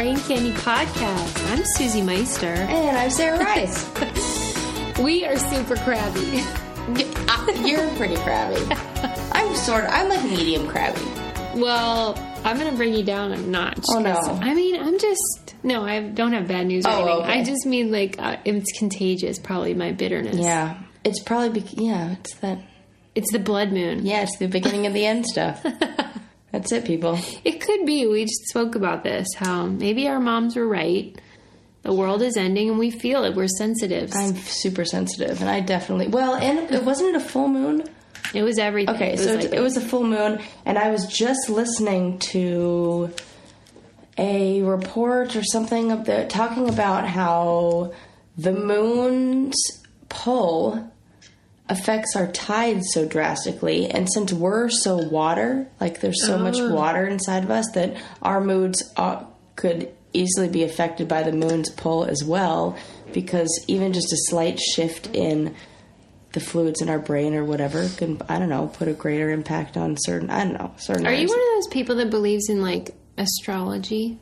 Brain Candy Podcast. I'm Susie Meister. And I'm Sarah Rice. We are super crabby. You're pretty crabby. I'm like medium crabby. Well, I'm going to bring you down a notch. Oh, no. I mean, I don't have bad news or anything. Okay. I just mean, like, it's contagious, probably, my bitterness. Yeah. It's probably, it's that. It's the blood moon. Yeah, it's the beginning of the end stuff. That's it, people. It could be. We just spoke about this, how maybe our moms were right. The world is ending and we feel it. We're sensitives. I'm super sensitive, and I definitely... Well, and wasn't it a full moon? It was everything. Okay, it was a full moon, and I was just listening to a report or something talking about how the moon's pull affects our tides so drastically, and since we're so water, like there's so much water inside of us, that our moods could easily be affected by the moon's pull as well, because even just a slight shift in the fluids in our brain or whatever can, I don't know, put a greater impact on certain Are you one of those people that believes in, like, astrology?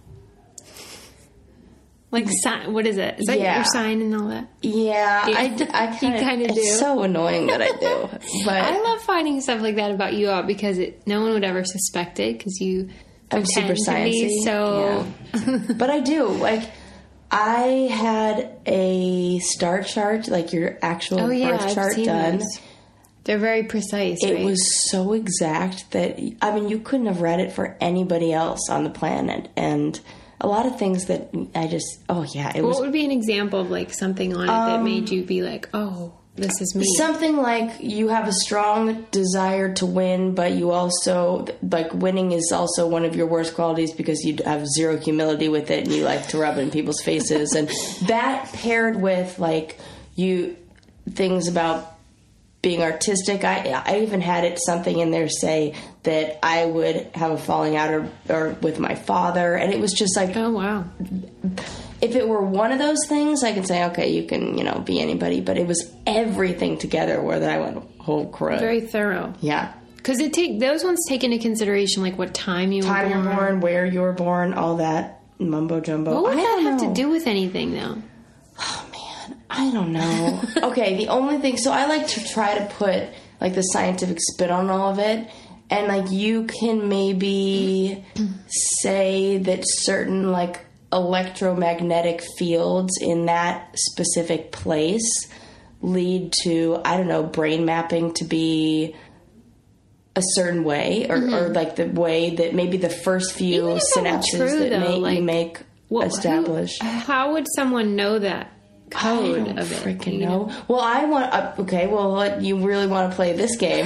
Like, what is it? Is that your sign and all that? Yeah, I kind of do. It's so annoying that I do. But I love finding stuff like that about you out because no one would ever suspect it because I'm super sciencey. So, yeah. But I do. Like, I had a star chart, like your actual birth chart done. Those. They're very precise. It was so exact that, I mean, you couldn't have read it for anybody else on the planet, and a lot of things that I just, it was... What would be an example of, like, something on it that made you be like, oh, this is me? Something like you have a strong desire to win, but you also, like, winning is also one of your worst qualities because you have zero humility with it and you like to rub it in people's faces. And that paired with, like, things about being artistic. I even had something in there say that I would have a falling out or with my father, and it was just like, oh wow. If it were one of those things, I could say, okay, you can, be anybody, but it was everything together where I went, oh crud. Very thorough. Yeah. Because those ones take into consideration, like, what time you were born, where you were born, all that mumbo jumbo. What would that have to do with anything, though? Oh man, I don't know. Okay, the only thing, so I like to try to put, like, the scientific spin on all of it, and, like, you can maybe say that certain, like, electromagnetic fields in that specific place lead to, I don't know, brain mapping to be a certain way, or like the way that maybe the first few synapses you make establish. How would someone know that code I don't of it? Freaking know. Well, I want. You really want to play this game?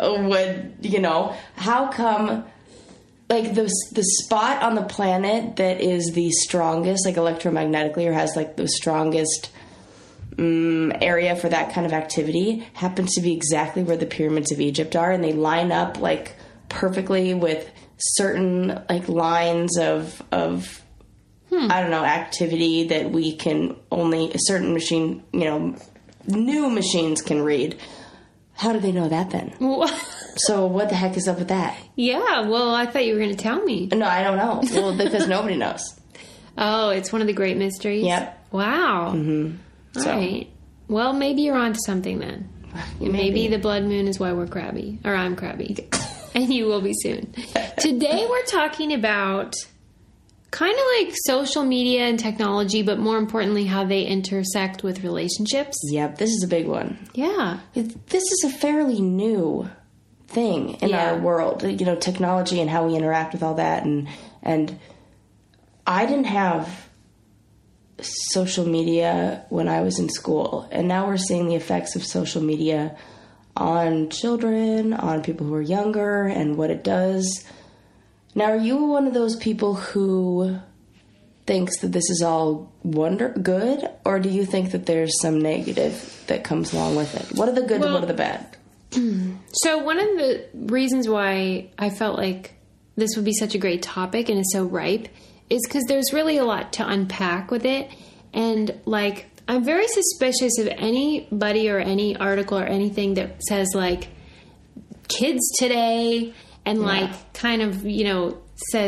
How come? Like the spot on the planet that is the strongest, like electromagnetically, or has like the strongest area for that kind of activity, happens to be exactly where the pyramids of Egypt are, and they line up like perfectly with certain like lines of I don't know, activity that we can only a certain machine, new machines can read. How do they know that then? So what the heck is up with that? Yeah, well, I thought you were going to tell me. No, I don't know. Well, because nobody knows. Oh, it's one of the great mysteries? Yep. Wow. Mm-hmm. All right. Well, maybe you're onto something then. Maybe the blood moon is why we're crabby. Or I'm crabby. And you will be soon. Today we're talking about kind of like social media and technology, but more importantly, how they intersect with relationships. Yep, this is a big one. Yeah. This is a fairly new thing in our world, technology and how we interact with all that. And I didn't have social media when I was in school, and now we're seeing the effects of social media on children, on people who are younger, and what it does. Now, are you one of those people who thinks that this is all good, or do you think that there's some negative that comes along with it? What are the good and what are the bad? So one of the reasons why I felt like this would be such a great topic and is so ripe is because there's really a lot to unpack with it. And, like, I'm very suspicious of anybody or any article or anything that says, like, kids today and, like, kind of, says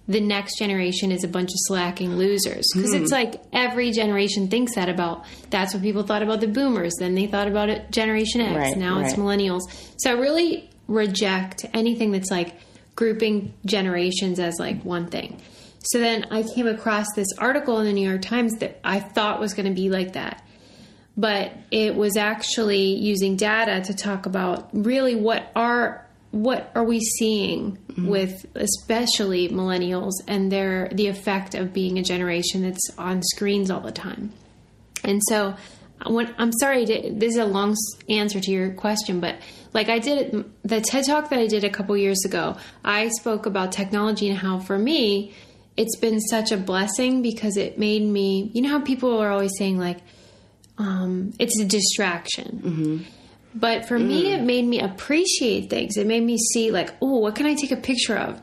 the next generation is a bunch of slacking losers. Because it's like every generation thinks that about, that's what people thought about the boomers. Then they thought about it, Generation X. Right, now it's millennials. So I really reject anything that's like grouping generations as like one thing. So then I came across this article in the New York Times that I thought was going to be like that. But it was actually using data to talk about really what are we seeing with especially millennials and the effect of being a generation that's on screens all the time. And so I'm sorry, this is a long answer to your question, but like the TED Talk that I did a couple years ago, I spoke about technology and how for me, it's been such a blessing because it made me, you know how people are always saying like, it's a distraction. But for me, it made me appreciate things. It made me see like, oh, what can I take a picture of?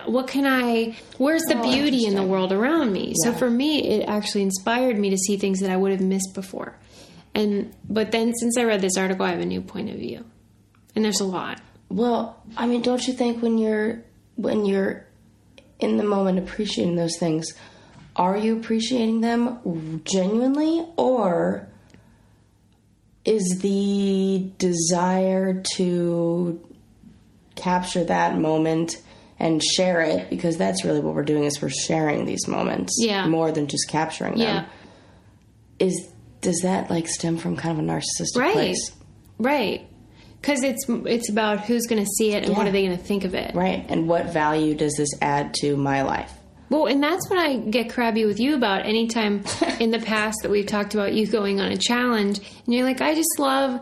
Where's the beauty in the world around me? Yeah. So for me, it actually inspired me to see things that I would have missed before. But then since I read this article, I have a new point of view. And there's a lot. Well, I mean, don't you think when you're in the moment appreciating those things, are you appreciating them genuinely, or is the desire to capture that moment and share it, because that's really what we're doing, is we're sharing these moments more than just capturing them. Does that like stem from kind of a narcissistic place? Right. Because it's about who's going to see it and what are they going to think of it. Right. And what value does this add to my life? Well, and that's what I get crabby with you about anytime in the past that we've talked about you going on a challenge. And you're like, I just love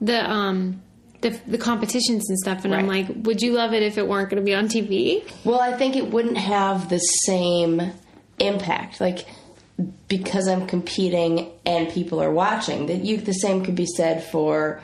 the competitions and stuff. And I'm like, would you love it if it weren't going to be on TV? Well, I think it wouldn't have the same impact. Like, because I'm competing and people are watching, the same could be said for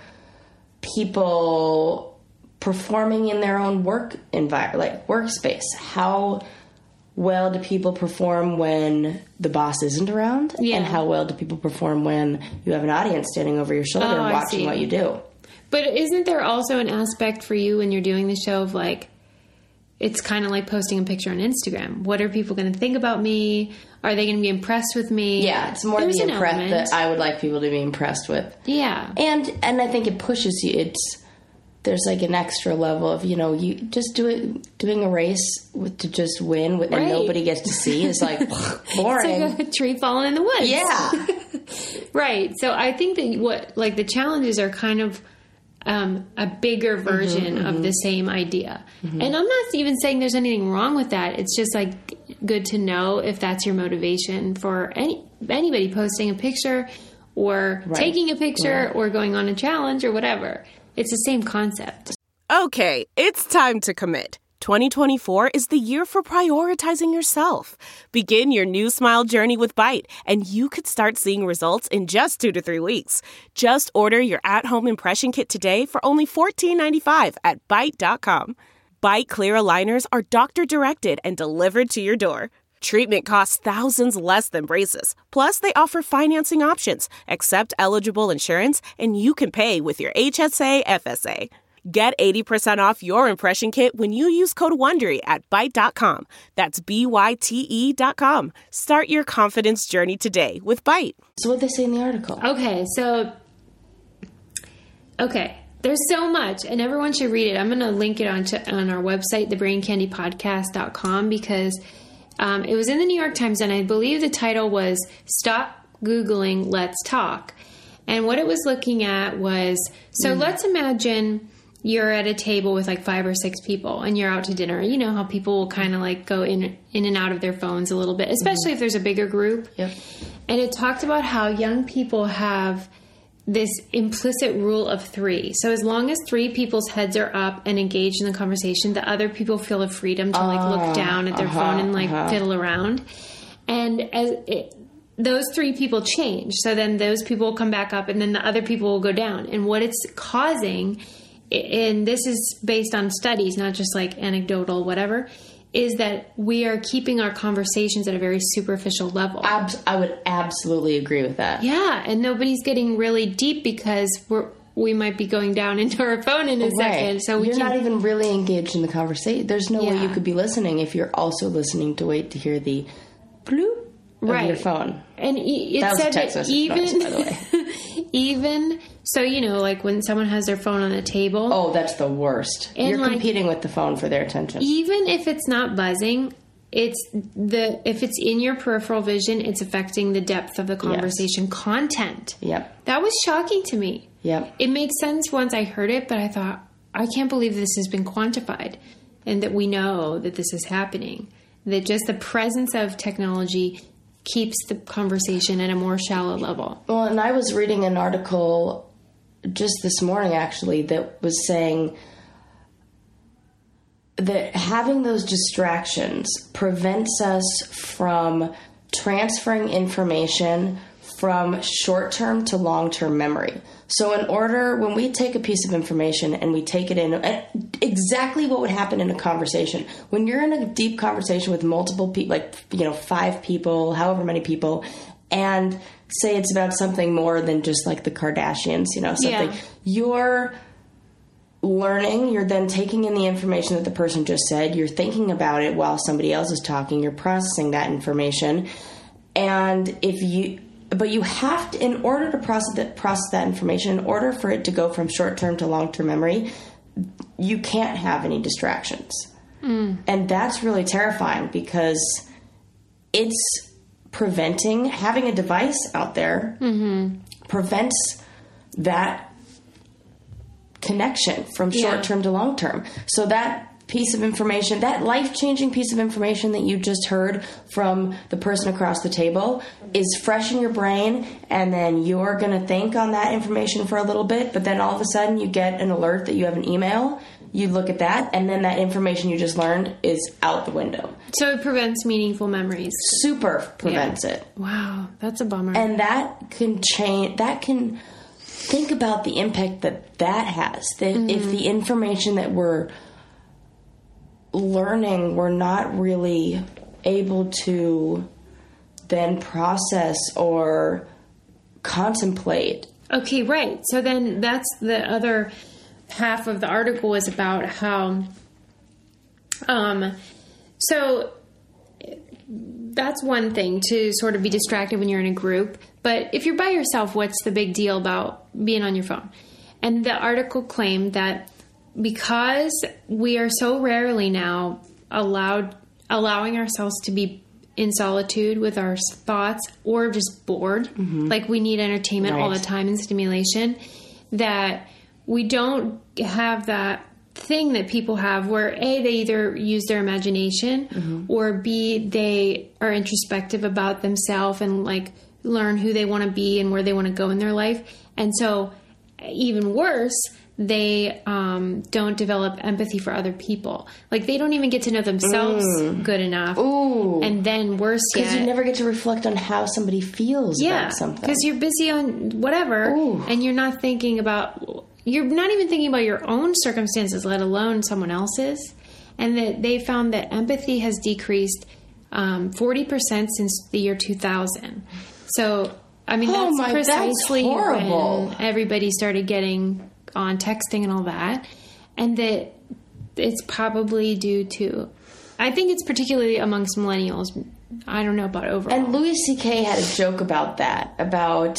people performing in their own work environment, like workspace. How well do people perform when the boss isn't around? Yeah. And how well do people perform when you have an audience standing over your shoulder watching what you do? But isn't there also an aspect for you when you're doing the show of like, it's kind of like posting a picture on Instagram. What are people going to think about me? Are they going to be impressed with me? Yeah, it's more the impressed that I would like people to be impressed with. Yeah. And I think it pushes you. There's like an extra level of, you just doing a race to just win and nobody gets to see is like boring. It's like a tree falling in the woods. Yeah. Right. So I think that the challenges are kind of a bigger version of the same idea. And I'm not even saying there's anything wrong with that. It's just like good to know if that's your motivation for anybody posting a picture or taking a picture or going on a challenge or whatever. It's the same concept. Okay, it's time to commit. 2024 is the year for prioritizing yourself. Begin your new smile journey with Byte, and you could start seeing results in just 2 to 3 weeks. Just order your at-home impression kit today for only $14.95 at Byte.com. Byte Clear aligners are doctor-directed and delivered to your door. Treatment costs thousands less than braces. Plus, they offer financing options, accept eligible insurance, and you can pay with your HSA FSA. Get 80% off your impression kit when you use code WONDERY at Byte.com. That's BYTE.com. Start your confidence journey today with Byte. So what they say in the article? Okay. There's so much, and everyone should read it. I'm going to link it on our website, thebraincandypodcast.com, because it was in the New York Times, and I believe the title was Stop Googling, Let's Talk. And what it was looking at was, let's imagine you're at a table with like 5 or 6 people and you're out to dinner. You know how people will kind of like go in and out of their phones a little bit, especially if there's a bigger group. Yep. And it talked about how young people have this implicit rule of 3. So as long as 3 people's heads are up and engaged in the conversation, the other people feel the freedom to like look down at their phone and like fiddle around. And those 3 people change. So then those people will come back up and then the other people will go down. And what it's causing, and this is based on studies, not just like anecdotal, whatever, is that we are keeping our conversations at a very superficial level. I would absolutely agree with that. Yeah, and nobody's getting really deep because we might be going down into our phone in a second. So you're not even really engaged in the conversation. There's no way you could be listening if you're also listening to wait to hear the bloop of your phone. And it that said was that even, by the way. Even, so, you know, like when someone has their phone on the table. Oh, that's the worst. And you're competing with the phone for their attention. Even if it's not buzzing, if it's in your peripheral vision, it's affecting the depth of the conversation content. Yep. That was shocking to me. Yep. It makes sense once I heard it, but I thought, I can't believe this has been quantified and that we know that this is happening. That just the presence of technology keeps the conversation at a more shallow level. Well, and I was reading an article just this morning, actually, that was saying that having those distractions prevents us from transferring information from short-term to long-term memory. So when we take a piece of information and we take it in, exactly what would happen in a conversation. When you're in a deep conversation with multiple people, 5 people, however many people, and say it's about something more than just like the Kardashians, something. You're learning, you're then taking in the information that the person just said, you're thinking about it while somebody else is talking, you're processing that information, but you have to, in order to process that information, in order for it to go from short-term to long-term memory, you can't have any distractions. And that's really terrifying because it's preventing, having a device out there prevents that connection from short-term to long-term. So that piece of information, that life-changing piece of information that you just heard from the person across the table is fresh in your brain, and then you're going to think on that information for a little bit, but then all of a sudden you get an alert that you have an email, you look at that, and then that information you just learned is out the window. So it prevents meaningful memories. Super prevents it. Wow, that's a bummer. And that can change, think about the impact that has. That if the information that we're learning, we're not really able to then process or contemplate. Okay, right. So then that's the other half of the article was about how, so that's one thing to sort of be distracted when you're in a group. But if you're by yourself, what's the big deal about being on your phone? And the article claimed that because we are so rarely now allowing ourselves to be in solitude with our thoughts or just bored, like we need entertainment all the time and stimulation, that we don't have that thing that people have where A, they either use their imagination or B, they are introspective about themselves and like learn who they want to be and where they want to go in their life. And so even worse, they don't develop empathy for other people. Like they don't even get to know themselves good enough. Ooh. And then worse yet, because you never get to reflect on how somebody feels about something. Because you're busy on whatever, and you're not thinking about, you're not even thinking about your own circumstances, let alone someone else's. And that they found that empathy has decreased 40% since the year 2000. So, I mean, that's precisely when everybody started getting on texting and all that. And that it's probably due to, I think it's particularly amongst millennials. I don't know about overall. And Louis C.K. had a joke about that, about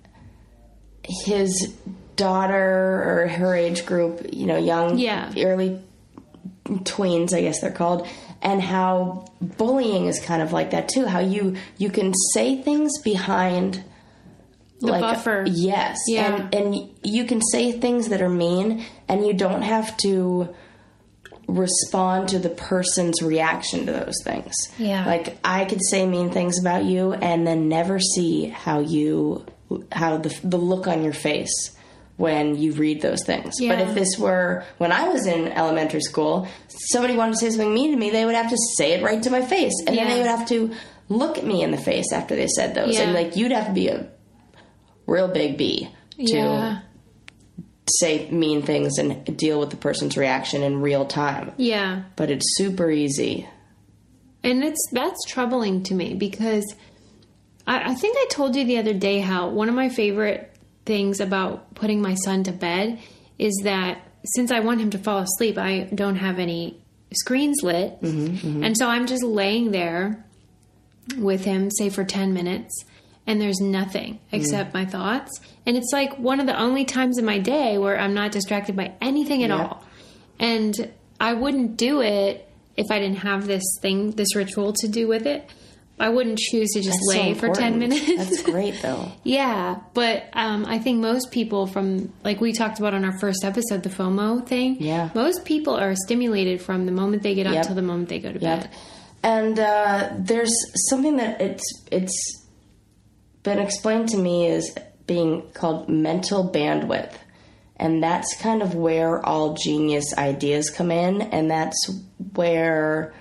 his daughter or her age group, young, early tweens, I guess they're called, and how bullying is kind of like that too. How you can say things behind the buffer. Yes. Yeah. And you can say things that are mean, and you don't have to respond to the person's reaction to those things. Yeah. Like I could say mean things about you and then never see how the look on your face when you read those things. Yeah. But if this were when I was in elementary school, somebody wanted to say something mean to me, they would have to say it right to my face. And then they would have to look at me in the face after they said those. And like you'd have to be a real big B to say mean things and deal with the person's reaction in real time. Yeah. But it's super easy. And that's troubling to me because I think I told you the other day how one of my favorite things about putting my son to bed is that since I want him to fall asleep, I don't have any screens lit. And so I'm just laying there with him, say for 10 minutes, and there's nothing except my thoughts. And it's like one of the only times in my day where I'm not distracted by anything at all. And I wouldn't do it if I didn't have this ritual to do with it. I wouldn't choose to just lay for 10 minutes. That's great, though. Yeah, but I think most people from, like we talked about on our first episode, the FOMO thing. Yeah. Most people are stimulated from the moment they get up till the moment they go to bed. And there's something that it's been explained to me as being called mental bandwidth. And that's kind of where all genius ideas come in. And that's where...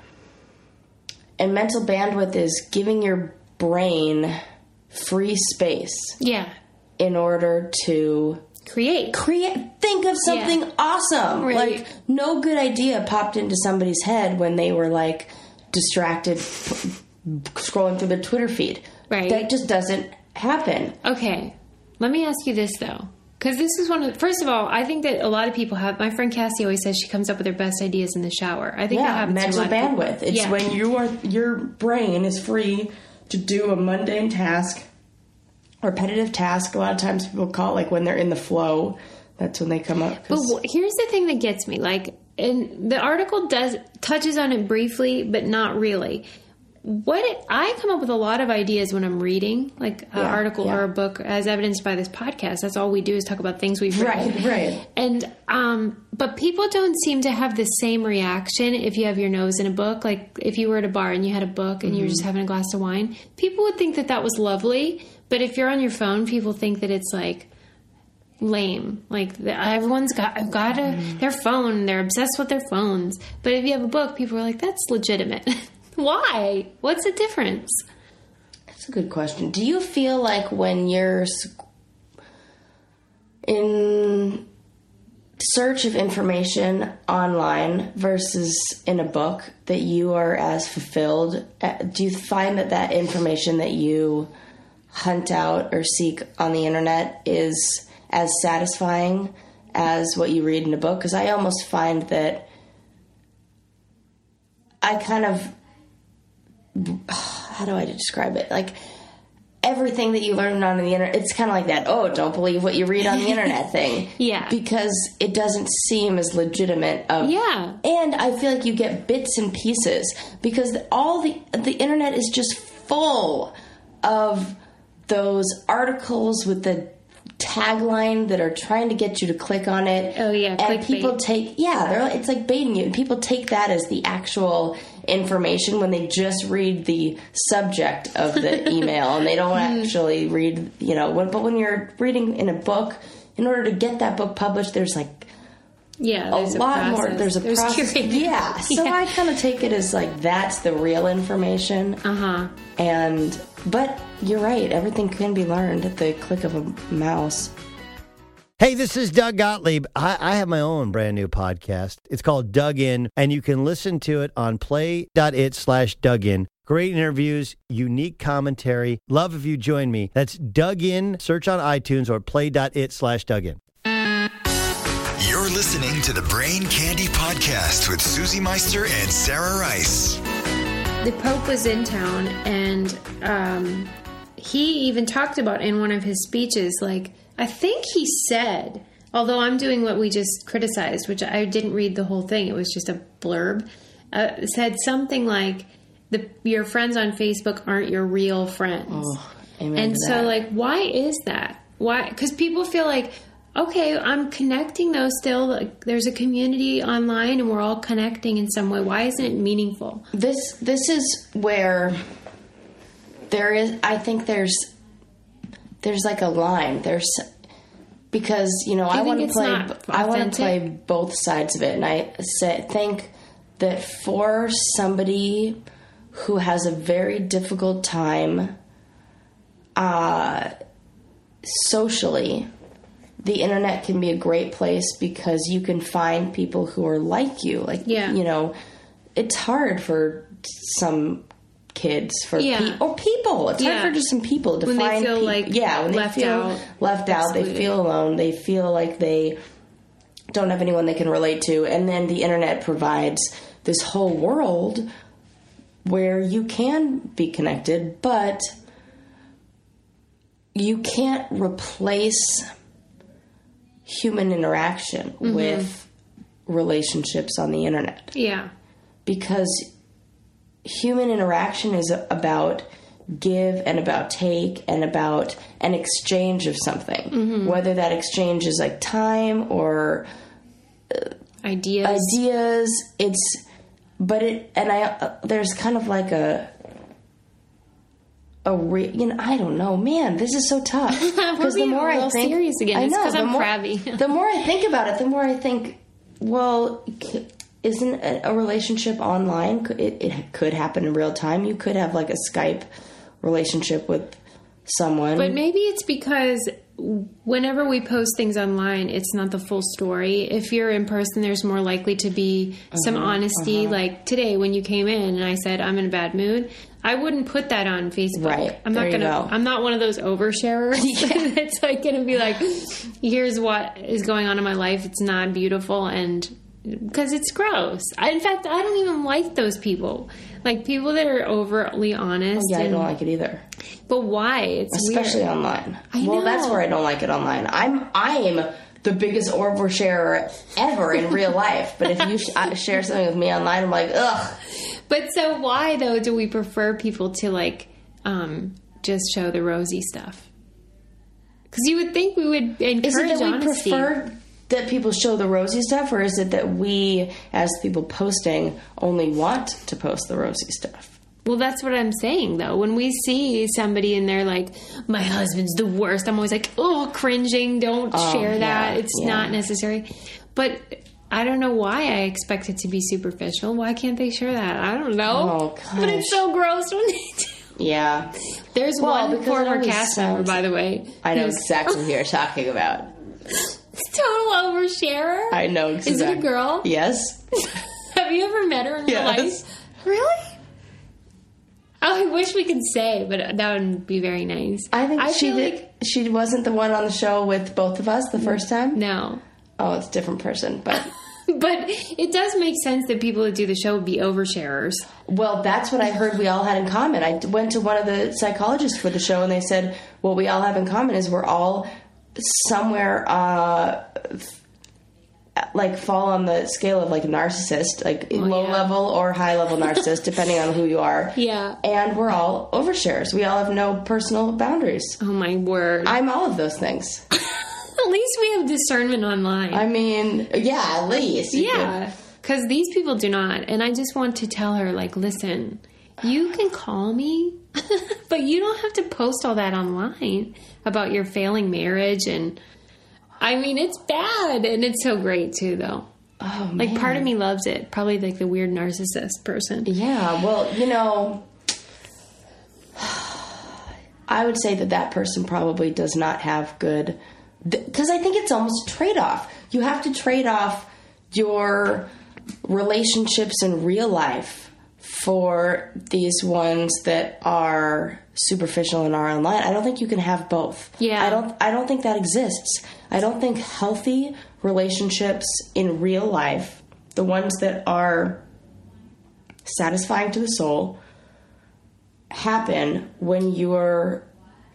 And mental bandwidth is giving your brain free space. Yeah. In order to... Create. Think of something awesome. Right. Like, no good idea popped into somebody's head when they were, like, distracted scrolling through the Twitter feed. Right. That just doesn't happen. Okay. Let me ask you this, though. Because this is first of all, I think that a lot of people have, my friend Cassie always says she comes up with her best ideas in the shower. I think that happens mental to a lot of bandwidth. people. It's when your brain is free to do a mundane task, repetitive task. A lot of times people call it, like, when they're in the flow. That's when they come up. But here's the thing that gets me. Like, and the article touches on it briefly, but not really. I come up with a lot of ideas when I'm reading, like an article or a book, as evidenced by this podcast. That's all we do is talk about things we've read. Right. And, but people don't seem to have the same reaction if you have your nose in a book. Like, if you were at a bar and you had a book and you were just having a glass of wine, people would think that that was lovely. But if you're on your phone, people think that it's, like, lame. Like, everyone's got their phone. They're obsessed with their phones. But if you have a book, people are like, that's legitimate. Why? What's the difference? That's a good question. Do you feel like when you're in search of information online versus in a book that you are as fulfilled? Do you find that information that you hunt out or seek on the internet is as satisfying as what you read in a book? Because I almost find that I kind of... How do I describe it? Like, everything that you learn on the internet, it's kind of like that, oh, don't believe what you read on the internet thing. Yeah. Because it doesn't seem as legitimate. Yeah. And I feel like you get bits and pieces because all the internet is just full of those articles with the tagline that are trying to get you to click on it. Oh, yeah. And people take, it's like baiting you. And people take that as the actual information when they just read the subject of the email and they don't actually read, but when you're reading in a book, in order to get that book published, there's like a lot more. There's a process. Yeah. So I kind of take it as like, that's the real information. But you're right. Everything can be learned at the click of a mouse. Hey, this is Doug Gottlieb. I have my own brand new podcast. It's called Dug In, and you can listen to it on play.it/Dugin. Great interviews, unique commentary. Love if you join me. That's Dug In. Search on iTunes or play.it/Dugin. You're listening to the Brain Candy Podcast with Susie Meister and Sarah Rice. The Pope was in town, and he even talked about in one of his speeches, like, I think he said, although I'm doing what we just criticized, which I didn't read the whole thing, it was just a blurb, said something like, your friends on Facebook aren't your real friends. Oh, amen and to so, that. like, why is that? Why? Because people feel like, okay, I'm connecting those still. Like, there's a community online and we're all connecting in some way. Why isn't it meaningful? This is where I think there's like a line. Because I want to play both sides of it, and I think that for somebody who has a very difficult time socially, the internet can be a great place because you can find people who are like you. Like, it's hard for some kids, for or people. It's hard for just some people to when find they feel like when left they feel out, left out, they feel alone, they feel like they don't have anyone they can relate to, and then the internet provides this whole world where you can be connected, but you can't replace human interaction with relationships on the internet. Yeah. Because human interaction is about give and about take and about an exchange of something. Whether that exchange is like time or ideas. There's kind of like I don't know, man, this is so tough. Because the more I think, serious again. It's because I'm crabby. The more I think about it, the more I think, well, isn't a relationship online? It could happen in real time. You could have like a Skype relationship with someone. But maybe it's because whenever we post things online, it's not the full story. If you're in person, there's more likely to be some honesty. Like today when you came in and I said, I'm in a bad mood, I wouldn't put that on Facebook. Right. I'm not one of those oversharers. It's like going to be like, here's what is going on in my life. It's not beautiful. And because it's gross. In fact, I don't even like those people. Like people that are overly honest. Yeah, I don't like it either. But why? It's especially weird. Online. I know. Well, that's where I don't like it online. I am the biggest oversharer ever in real life. But if you share something with me online, I'm like, ugh. But so why, though, do we prefer people to, like, just show the rosy stuff? Because you would think we would encourage honesty. Is it that we prefer that people show the rosy stuff, or is it that we, as people posting, only want to post the rosy stuff? Well, that's what I'm saying, though. When we see somebody and they're like, my husband's the worst, I'm always like, oh, cringing, don't share that. It's not necessary. But I don't know why I expect it to be superficial. Why can't they share that? I don't know. Oh, gosh. But it's so gross when they do. Yeah. There's one former cast member, by the way. I know exactly who you're talking about. Total oversharer. I know exactly. Is it a girl? Yes. Have you ever met her in real life? Really? Oh, I wish we could say, but that would be very nice. I think she wasn't the one on the show with both of us the first time? No. Oh, it's a different person, but... But it does make sense that people that do the show would be oversharers. Well, that's what I heard we all had in common. I went to one of the psychologists for the show, and they said, what we all have in common is we're all somewhere, like, fall on the scale of, like, narcissist, like, low-level or high-level narcissist, depending on who you are. Yeah. And we're all oversharers. We all have no personal boundaries. Oh, my word. I'm all of those things. At least we have discernment online. I mean, yeah, at least. Yeah, because these people do not. And I just want to tell her, like, listen, you can call me, but you don't have to post all that online about your failing marriage. And, I mean, it's bad. And it's so great, too, though. Oh, man. Like, part of me loves it. Probably, like, the weird narcissist person. Yeah, well, you know, I would say that person probably does not have good... Because I think it's almost a trade-off. You have to trade off your relationships in real life for these ones that are superficial and are online. I don't think you can have both. Yeah. I don't think that exists. I don't think healthy relationships in real life, the ones that are satisfying to the soul, happen when you're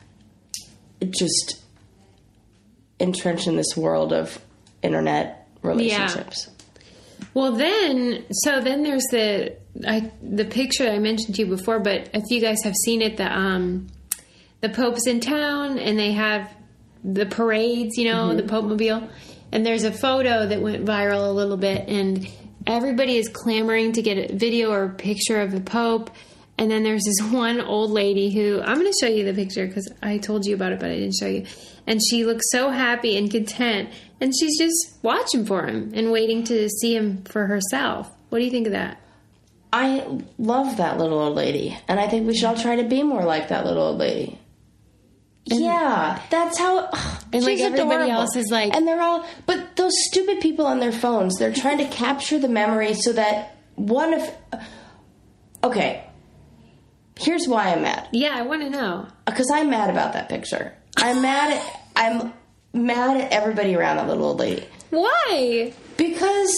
just entrenched in this world of internet relationships. Yeah. Well, then there's the picture I mentioned to you before, but if you guys have seen it, the Pope's in town and they have the parades, you know, the Pope Mobile, and there's a photo that went viral a little bit, and everybody is clamoring to get a video or a picture of the Pope. And then there's this one old lady who, I'm going to show you the picture because I told you about it, but I didn't show you. And she looks so happy and content. And she's just watching for him and waiting to see him for herself. What do you think of that? I love that little old lady. And I think we should all try to be more like that little old lady. And yeah, that's how... and like everybody adorable. Else is like... And they're all... But those stupid people on their phones, they're trying to capture the memory so that one of... Okay... Here's why I'm mad. Yeah, I want to know. Because I'm mad about that picture. I'm mad at everybody around that little old lady. Why? Because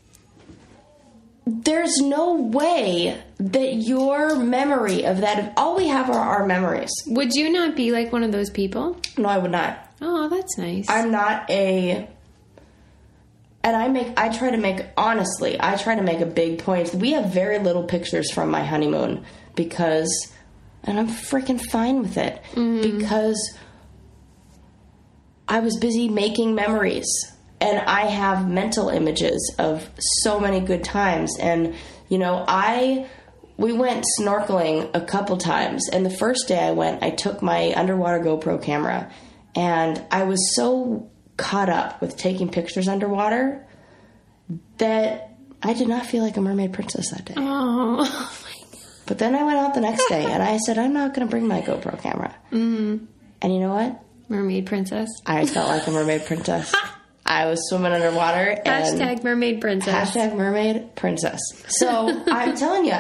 there's no way that your memory of that, all we have are our memories. Would you not be like one of those people? No, I would not. Oh, that's nice. I'm not and I try to make a big point. We have very little pictures from my honeymoon and I'm freaking fine with it because I was busy making memories and I have mental images of so many good times. And, you know, we went snorkeling a couple times, and the first day I went, I took my underwater GoPro camera, and I was so caught up with taking pictures underwater that I did not feel like a mermaid princess that day. Oh, my God. But then I went out the next day, and I said, I'm not going to bring my GoPro camera. Mm-hmm. And you know what? Mermaid princess. I felt like a mermaid princess. I was swimming underwater. And Hashtag mermaid princess. Hashtag mermaid princess. So I'm telling you,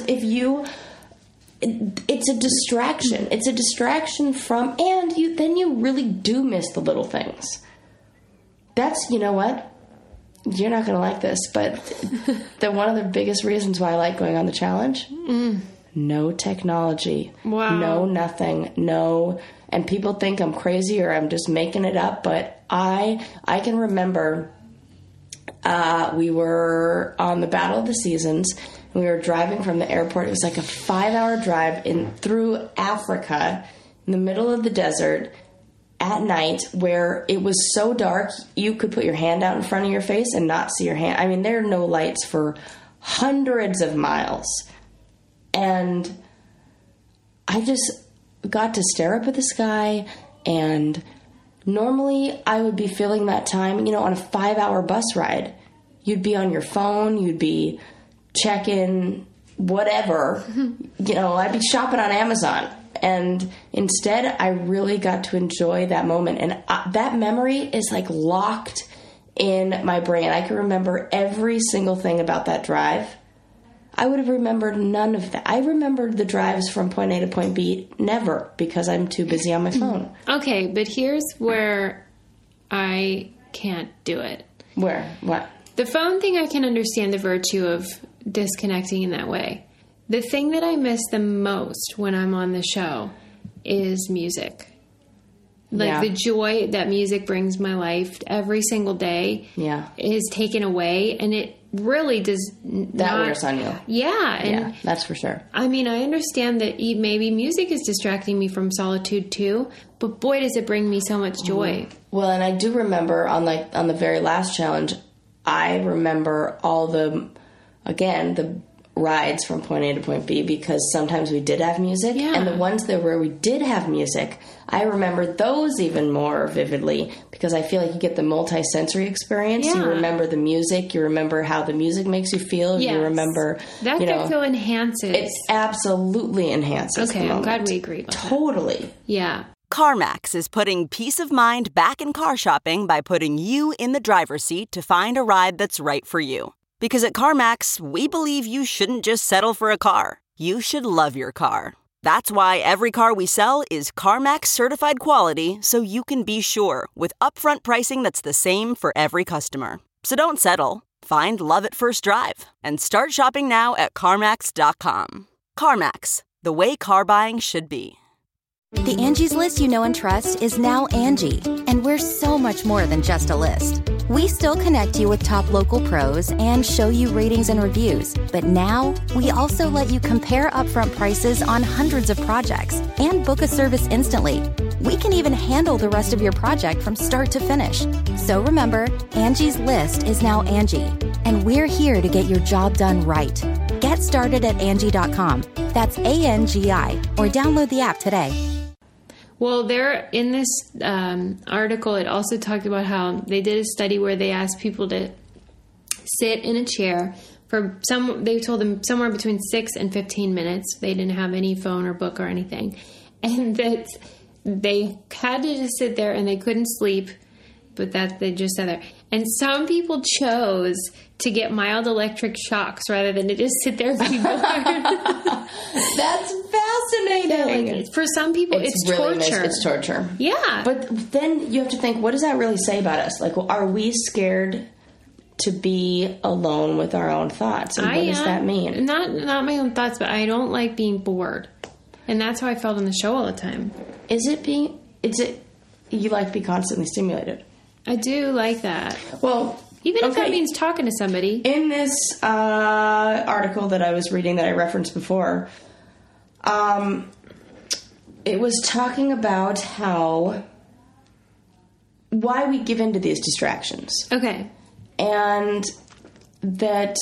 it's a distraction. It's a distraction from, and then you really do miss the little things. That's, you know what? You're not going to like this, but one of the biggest reasons why I like going on the challenge, no technology. Wow. No nothing. No. And people think I'm crazy or I'm just making it up, but I can remember we were on the Battle of the Seasons, and we were driving from the airport. It was like a 5-hour drive through Africa in the middle of the desert at night, where it was so dark you could put your hand out in front of your face and not see your hand. I mean, there are no lights for hundreds of miles. And I just got to stare up at the sky, and normally I would be filling that time, you know, on a 5-hour bus ride. You'd be on your phone, you'd be checking whatever, you know, I'd be shopping on Amazon. And instead, I really got to enjoy that moment. And that memory is like locked in my brain. I can remember every single thing about that drive. I would have remembered none of that. I remembered the drives from point A to point B never, because I'm too busy on my phone. Okay, but here's where I can't do it. Where? What? The phone thing, I can understand the virtue of disconnecting in that way. The thing that I miss the most when I'm on the show is music. Like the joy that music brings my life every single day is taken away, and it really does that wears on you. Yeah. And that's for sure. I mean, I understand that maybe music is distracting me from solitude too, but boy, does it bring me so much joy. Well, and I do remember on the very last challenge, I remember all the rides from point A to point B, because sometimes we did have music, and the ones where we did have music, I remember those even more vividly, because I feel like you get the multi-sensory experience. You remember the music, you remember how the music makes you feel, you remember that I feel enhances. It absolutely enhances. Okay, I'm glad we agreed. Totally. Yeah. CarMax is putting peace of mind back in car shopping by putting you in the driver's seat to find a ride that's right for you. Because at CarMax, we believe you shouldn't just settle for a car. You should love your car. That's why every car we sell is CarMax certified quality, so you can be sure, with upfront pricing that's the same for every customer. So don't settle. Find love at first drive and start shopping now at CarMax.com. CarMax, the way car buying should be. The Angie's List you know and trust is now Angie, and we're so much more than just a list. We still connect you with top local pros and show you ratings and reviews, but now we also let you compare upfront prices on hundreds of projects and book a service instantly. We can even handle the rest of your project from start to finish. So remember, Angie's List is now Angie, and we're here to get your job done right. Get started at Angie.com. That's ANGI, or download the app today. Well, there in this article, it also talked about how they did a study where they asked people to sit in a chair for they told them somewhere between 6 and 15 minutes. They didn't have any phone or book or anything. And that they had to just sit there and they couldn't sleep, but that they just sat there. And some people chose to get mild electric shocks rather than to just sit there and be bored. That's fascinating. For some people, it's really torture. It's torture. Yeah. But then you have to think, what does that really say about us? Like, are we scared to be alone with our own thoughts? And what does that mean? Not my own thoughts, but I don't like being bored. And that's how I felt on the show all the time. Is it you like to be constantly stimulated? I do like that. Well, even if that means talking to somebody. In this article that I was reading that I referenced before, it was talking about why we give in to these distractions. Okay. And that,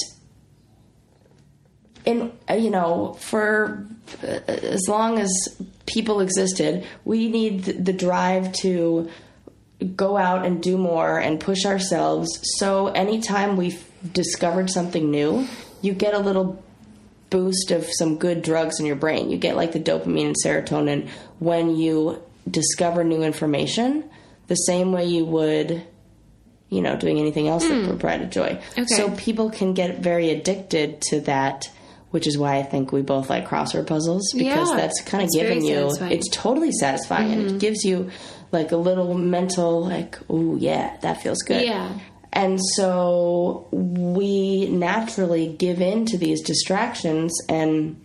for as long as people existed, we need the drive to go out and do more and push ourselves. So anytime we've discovered something new, you get a little boost of some good drugs in your brain. You get like the dopamine and serotonin when you discover new information, the same way you would, doing anything else that provided joy. Okay. So people can get very addicted to that, which is why I think we both like crossword puzzles, because that's kind of giving you, it's totally satisfying, and it gives you like a little mental, like, ooh, yeah, that feels good. Yeah. And so we naturally give in to these distractions and,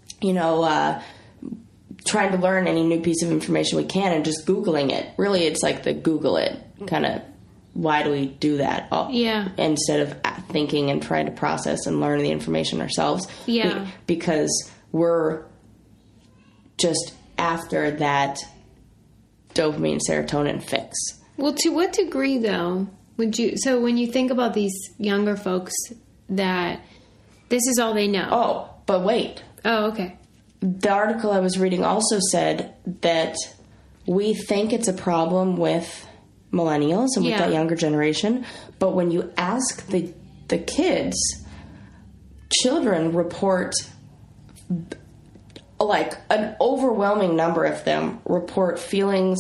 trying to learn any new piece of information we can and just Googling it. Really, it's like the Google it kind of, why do we do that? Instead of thinking and trying to process and learn the information ourselves. Yeah. Because we're just after that dopamine, serotonin fix. Well, to what degree, though, so when you think about these younger folks that this is all they know. Oh, but wait. Oh, okay. The article I was reading also said that we think it's a problem with millennials and with that younger generation, but when you ask the kids, children report, like an overwhelming number of them report feelings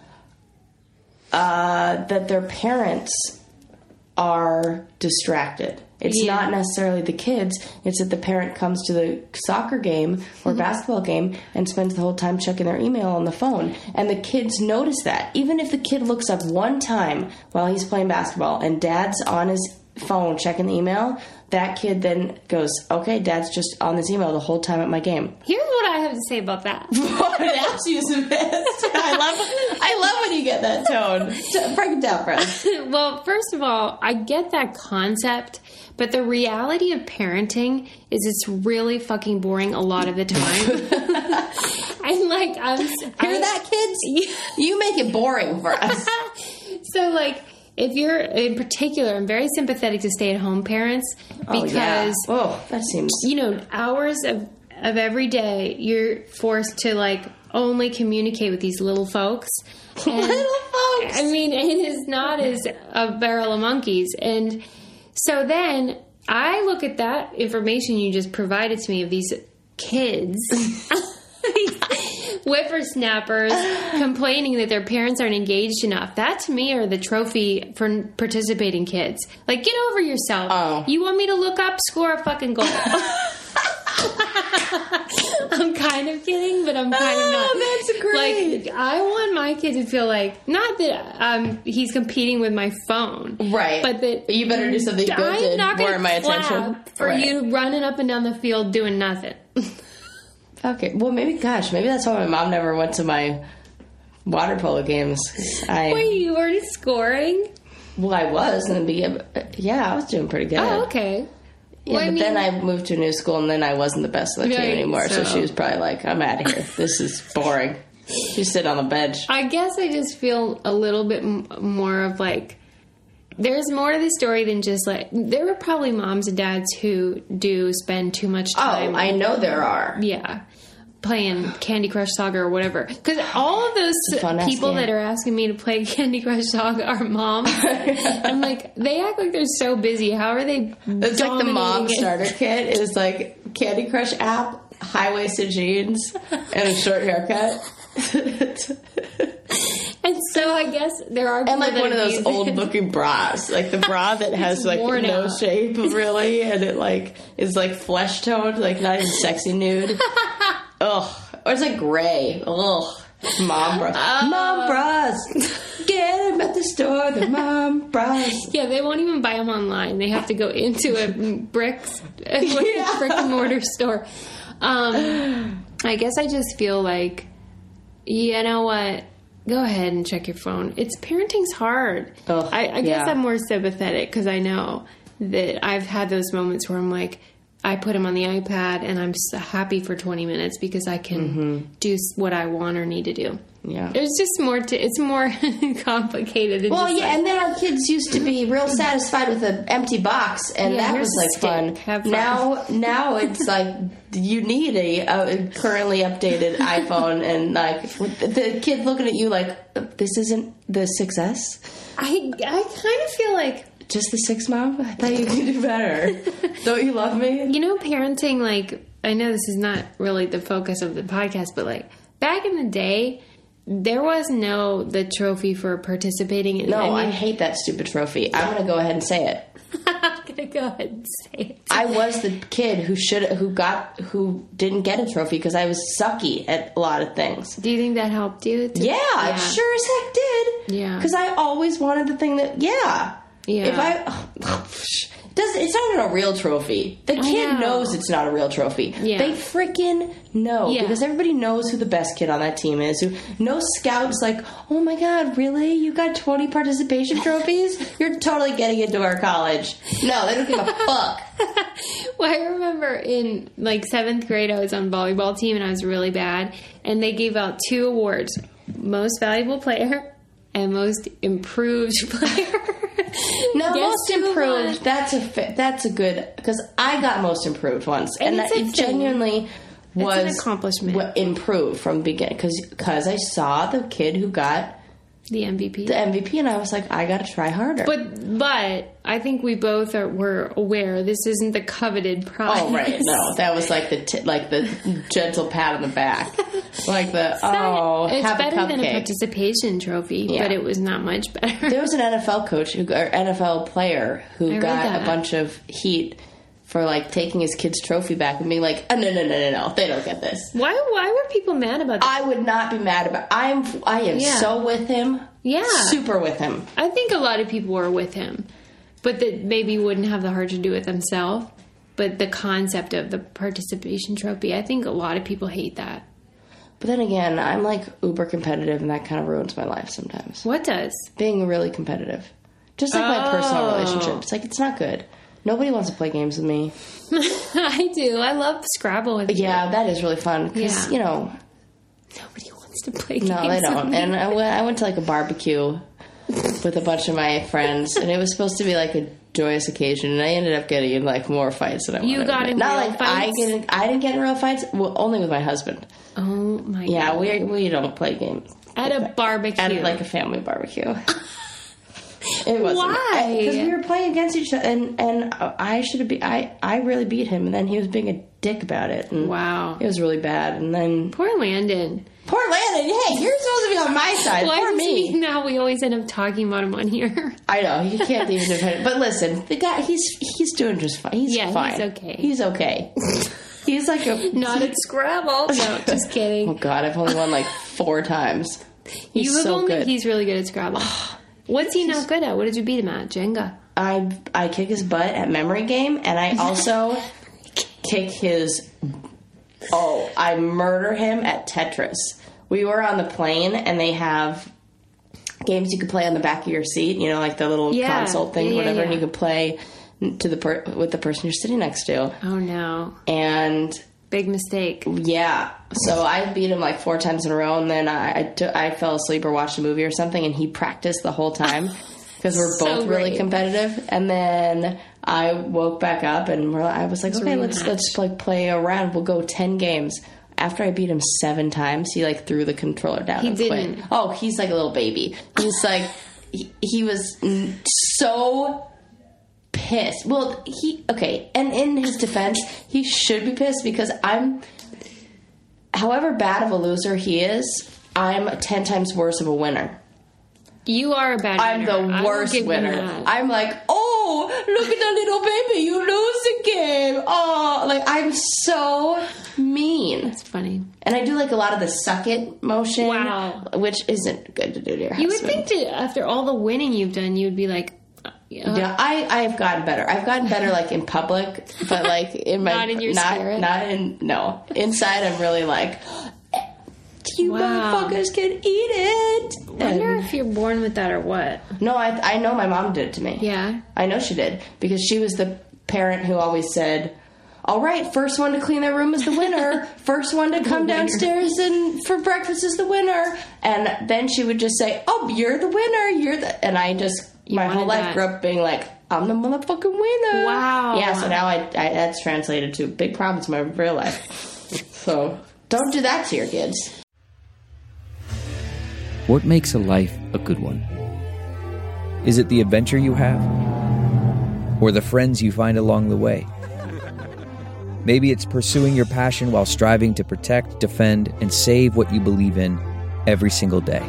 that their parents are distracted. It's not necessarily the kids. It's that the parent comes to the soccer game or basketball game and spends the whole time checking their email on the phone. And the kids notice that. Even if the kid looks up one time while he's playing basketball and dad's on his phone checking the email, that kid then goes, okay, dad's just on this email the whole time at my game. Here's what I have to say about that. That's you the best. I love when you get that tone. Break it down for us. Well, first of all, I get that concept, but the reality of parenting is it's really fucking boring a lot of the time. Hear that, kids? You make it boring for us. So, if you're, in particular, I'm very sympathetic to stay-at-home parents because, that seems... hours of every day, you're forced to, only communicate with these little folks. And, little folks! I mean, it is not as a barrel of monkeys. And so then, I look at that information you just provided to me of these kids... whippersnappers complaining that their parents aren't engaged enough. That, to me, are the trophy for participating kids. Get over yourself. Oh. You want me to look up, score a fucking goal. I'm kind of kidding, but I'm kind of not. Oh, that's great. I want my kid to feel not that he's competing with my phone. Right. But that you better do something good to warrant my attention. For you running up and down the field doing nothing. Okay, well, maybe that's why my mom never went to my water polo games. Wait, you were scoring? Well, I was in the beginning. Yeah, I was doing pretty good. Oh, okay. Yeah, then I moved to a new school, and then I wasn't the best of the team anymore, so she was probably like, I'm out of here. This is boring. You sit on the bench. I guess I just feel a little bit more of there's more to the story than just there are probably moms and dads who do spend too much time. Oh, I know there are. Yeah. Playing Candy Crush Saga or whatever. Because all of those people that are asking me to play Candy Crush Saga are moms. I'm they act like they're so busy. How are they It's like the mom starter kit is Candy Crush app, high-waisted jeans, and a short haircut. And so I guess there are people and one of those old-looking bras, the bra that has no shape really, and it is flesh toned, not even sexy nude. Ugh, Or it's like gray. Ugh. Mom bras. Mom bras. Get them at the store. The mom bras. Yeah, they won't even buy them online. They have to go into a brick and mortar store. I guess I just feel like, you know what? Go ahead and check your phone. Parenting's hard. Ugh, I guess I'm more sympathetic because I know that I've had those moments where I'm like, I put him on the iPad and I'm so happy for 20 minutes because I can do what I want or need to do. Yeah. It's just more, it's more complicated. Well, yeah, and then our kids used to be real satisfied with an empty box, and that was like fun. Have fun. Now it's like you need a currently updated iPhone, and like the kid looking at you like, this isn't the 6S? I kind of feel like... Just the 6, Mom? I thought you could do better. Don't you love me? You know, parenting, like, I know this is not really the focus of the podcast, but like, back in the day, there was the trophy for participating in... No, I hate that stupid trophy. I'm going to go ahead and say it. I'm going to go ahead and say it. I was the kid who didn't get a trophy because I was sucky at a lot of things. Do you think that helped you? Yeah, it sure as heck did. Yeah. Because I always wanted the thing that... Yeah. Yeah. It's not even a real trophy. The kid knows it's not a real trophy. Yeah. They freaking know. Yeah. Because everybody knows who the best kid on that team is. No scout's like, oh my God, really? You got 20 participation trophies? You're totally getting into our college. No, they don't give a fuck. Well, I remember in like 7th grade, I was on volleyball team and I was really bad. And they gave out 2 awards. Most valuable player and most improved player. No, most improved. That's a good, because I got most improved once, and that it genuinely was an accomplishment. Improved from the beginning because I saw the kid who got the MVP, and I was like, I got to try harder. But I think we both were aware this isn't the coveted prize. Oh right, no, that was like the gentle pat on the back, like the it's have better a cupcake. than a participation trophy, but it was not much better. There was an NFL coach or NFL player who got a bunch of heat for like taking his kid's trophy back and being like, oh, no, they don't get this. Why were people mad about that? I would not be mad about. I am so with him. Yeah, super with him. I think a lot of people were with him, but that maybe wouldn't have the heart to do it themselves. But the concept of the participation trophy, I think a lot of people hate that. But then again, I'm like uber competitive, and that kind of ruins my life sometimes. What does? Being really competitive, just like my personal relationship. It's like it's not good. Nobody wants to play games with me. I do. I love Scrabble with you. Yeah, that is really fun. Because, you know... Nobody wants to play games with No, they don't. me. And I went to like a barbecue with a bunch of my friends, and it was supposed to be like a joyous occasion, and I ended up getting in like more fights than I wanted. You got in real fights? I didn't get in real fights, well, only with my husband. Oh my God. Yeah, we don't play games. At a barbecue. At like a family barbecue. It wasn't. Why? Because we were playing against each other, and I should have I really beat him, and then he was being a dick about it. And wow. It was really bad, and then... Poor Landon. Hey, you're supposed to be on my side. Well, Poor me. Now we always end up talking about him on here. I know, you can't even defend it. But listen, the guy, he's doing just fine. He's fine. He's okay. He's okay. He's like a... Not at Scrabble. No, just kidding. Oh, God, I've only won like 4 times. He's good. He's really good at Scrabble. What's he not good at? What did you beat him at? Jenga? I kick his butt at memory game, and I also kick his... Oh, I murder him at Tetris. We were on the plane, and they have games you could play on the back of your seat, you know, like the little console thing, whatever, and you could play to with the person you're sitting next to. Oh, no. And... Big mistake. Yeah. So I beat him like 4 times in a row, and then I fell asleep or watched a movie or something, and he practiced the whole time because we're both really competitive. And then I woke back up, and I was like, okay, let's like play a round. We'll go 10 games. After I beat him 7 times, he like threw the controller down. He and didn't. Quit. Oh, he's like a little baby. He's like he was so pissed. Well, and in his defense, he should be pissed because however bad of a loser he is, I'm 10 times worse of a winner. You are a bad winner. I'm the worst winner. I'm like, oh, look at the little baby, you lose the game. Oh, like I'm so mean. That's funny. And I do like a lot of the suck it motion. Wow. Which isn't good to do to your husband. You would think that after all the winning you've done, you'd be like... Yeah, I've gotten better. I've gotten better, like, in public, but, like, in my... Not in your spirit? No. Inside, I'm really like, you motherfuckers can eat it. I wonder if you're born with that or what. No, I know my mom did it to me. Yeah? I know she did. Because she was the parent who always said... All right, first one to clean their room is the winner. First one to come downstairs and for breakfast is the winner. And then she would just say, "Oh, you're the winner. And I just my whole life grew up being like, I'm the motherfucking winner." Wow. Yeah. So now I that's translated to big problems in my real life. So don't do that to your kids. What makes a life a good one? Is it the adventure you have, or the friends you find along the way? Maybe it's pursuing your passion while striving to protect, defend, and save what you believe in every single day.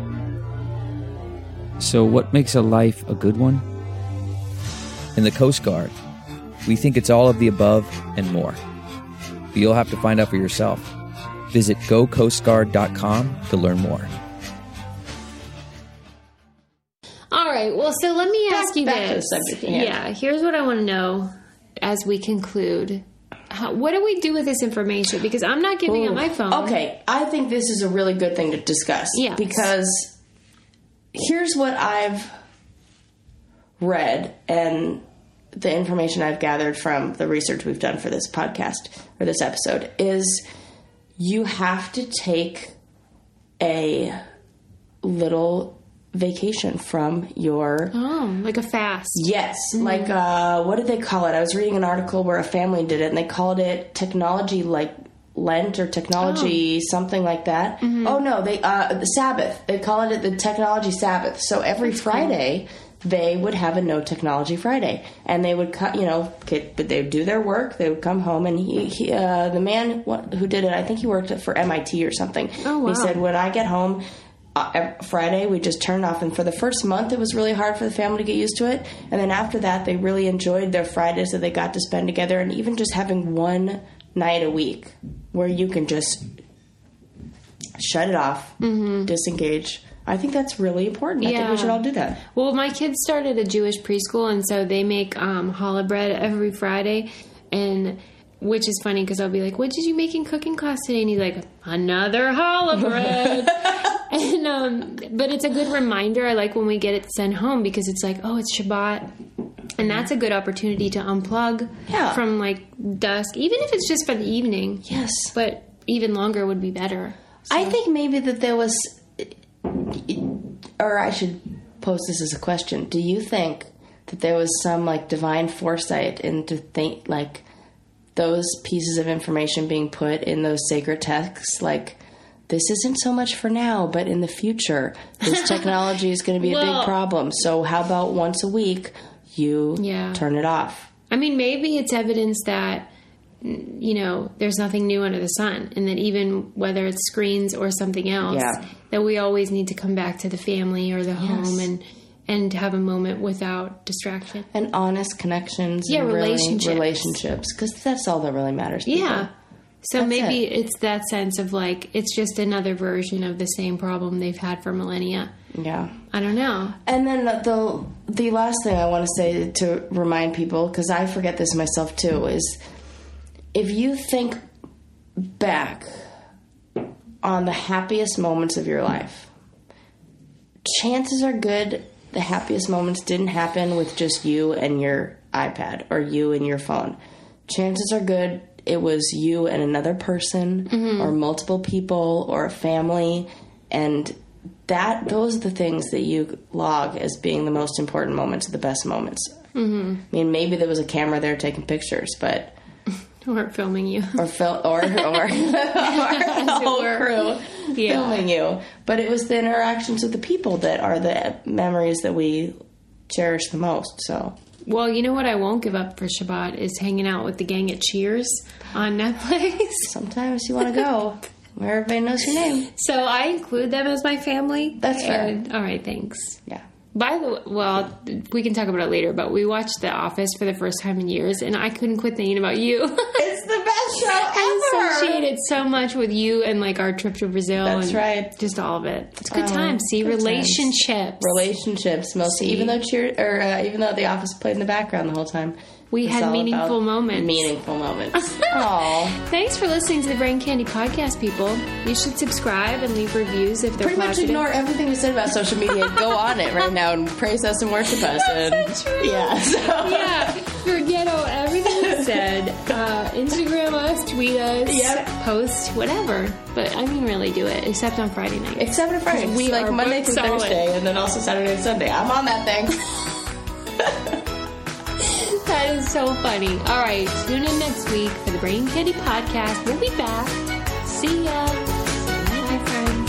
So what makes a life a good one? In the Coast Guard, we think it's all of the above and more. But you'll have to find out for yourself. Visit gocoastguard.com to learn more. All right, well, so let me ask you back this. to the subject, yeah, here's what I want to know as we conclude. What do we do with this information? Because I'm not giving up my phone. Okay, I think this is a really good thing to discuss. Yes. Because here's what I've read and the information I've gathered from the research we've done for this podcast or this episode is you have to take a little vacation from your... Oh, like a fast. Yes. Mm-hmm. Like, what did they call it? I was reading an article where a family did it, and they called it technology, like, Lent or technology, something like that. Mm-hmm. Oh, no, the Sabbath. They call it the technology Sabbath. So every Friday, they would have a no technology Friday. And they would, they would do their work, they would come home, and he the man who did it, I think he worked for MIT or something. Oh, wow. He said, when I get home... Friday, we just turned off, and for the first month, it was really hard for the family to get used to it. And then after that, they really enjoyed their Fridays that they got to spend together, and even just having one night a week where you can just shut it off, disengage. I think that's really important. I think we should all do that. Well, my kids started a Jewish preschool, and so they make challah bread every Friday, and... Which is funny because I'll be like, "What did you make in cooking class today?" And he's like, "Another challah bread." And but it's a good reminder. I like when we get it sent home because it's like, oh, it's Shabbat, and that's a good opportunity to unplug from like dusk, even if it's just for the evening. Yes, but even longer would be better. So. I think maybe that there was, or I should pose this as a question: do you think that there was some like divine foresight into think like? Those pieces of information being put in those sacred texts, like, this isn't so much for now, but in the future, this technology is going to be a big problem. So how about once a week, you turn it off? I mean, maybe it's evidence that, there's nothing new under the sun, and that even whether it's screens or something else, that we always need to come back to the family or the home and have a moment without distraction. And honest connections. Yeah, and relationships. Because that's all that really matters. Yeah. So maybe it's that sense of like, it's just another version of the same problem they've had for millennia. Yeah. I don't know. And then the last thing I want to say to remind people, because I forget this myself too, is if you think back on the happiest moments of your life, chances are good the happiest moments didn't happen with just you and your iPad or you and your phone. Chances are good it was you and another person or multiple people or a family, and those are the things that you log as being the most important moments, the best moments. Mm-hmm. I mean, maybe there was a camera there taking pictures, but... Or filming you. Or the whole crew filming you. But it was the interactions with the people that are the memories that we cherish the most, so... Well, you know what I won't give up for Shabbat is hanging out with the gang at Cheers on Netflix. Sometimes you want to go where everybody knows your name. So I include them as my family. That's fair. All right, thanks. Yeah. By the way, well, we can talk about it later, but we watched The Office for the first time in years, and I couldn't quit thinking about you. It's the best show I associate it so much with you and like our trip to Brazil. That's and right. Just all of it. It's good times. See, good relationships. Relationships, mostly. Even though The Office played in the background the whole time. We had meaningful moments. Meaningful moments. Aw. Thanks for listening to the Brain Candy Podcast, people. You should subscribe and leave reviews if they're Pretty much positive. ignore everything we said about social media. Go on it right now and praise us and worship us. That's so true. Yeah. So. Yeah. Forget everything we said. Instagram us, tweet us, post, whatever. But I mean, really do it, except on Friday night. Except on Friday. We like are Monday through solid. Thursday, and then also Saturday and Sunday. I'm on that thing. That is so funny. All right, tune in next week for the Brain Candy Podcast. We'll be back. See ya. Bye, friends.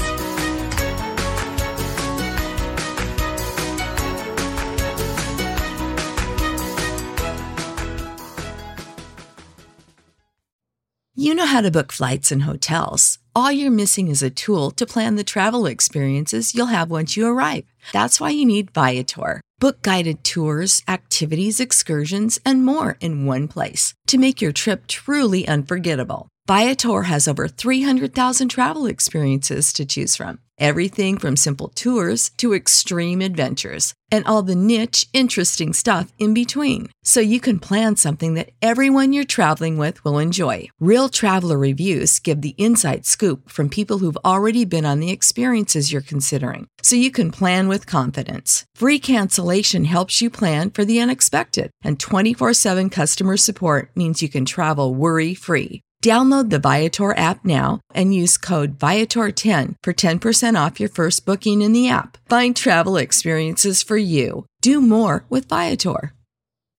You know how to book flights and hotels. All you're missing is a tool to plan the travel experiences you'll have once you arrive. That's why you need Viator. Book guided tours, activities, excursions, and more in one place to make your trip truly unforgettable. Viator has over 300,000 travel experiences to choose from. Everything from simple tours to extreme adventures and all the niche, interesting stuff in between. So you can plan something that everyone you're traveling with will enjoy. Real traveler reviews give the inside scoop from people who've already been on the experiences you're considering. So you can plan with confidence. Free cancellation helps you plan for the unexpected. And 24/7 customer support means you can travel worry-free. Download the Viator app now and use code Viator10 for 10% off your first booking in the app. Find travel experiences for you. Do more with Viator.